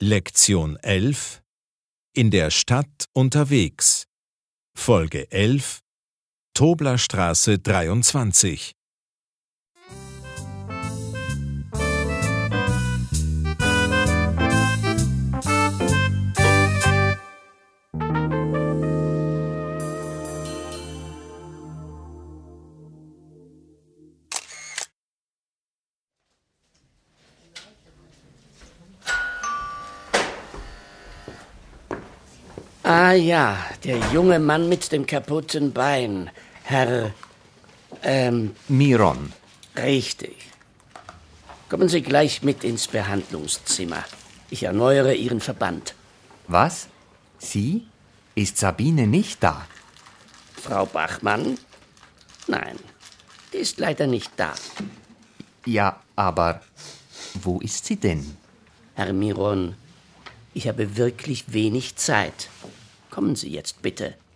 Lektion 11 In der Stadt unterwegs. Folge 11 Toblerstraße 23. Ah ja, der junge Mann mit dem kaputten Bein. Herr, Miron. Richtig. Kommen Sie gleich mit ins Behandlungszimmer. Ich erneuere Ihren Verband. Was? Sie? Ist Sabine nicht da? Frau Bachmann? Nein, die ist leider nicht da. Ja, aber wo ist sie denn? Herr Miron, ich habe wirklich wenig Zeit. Kommen Sie jetzt bitte.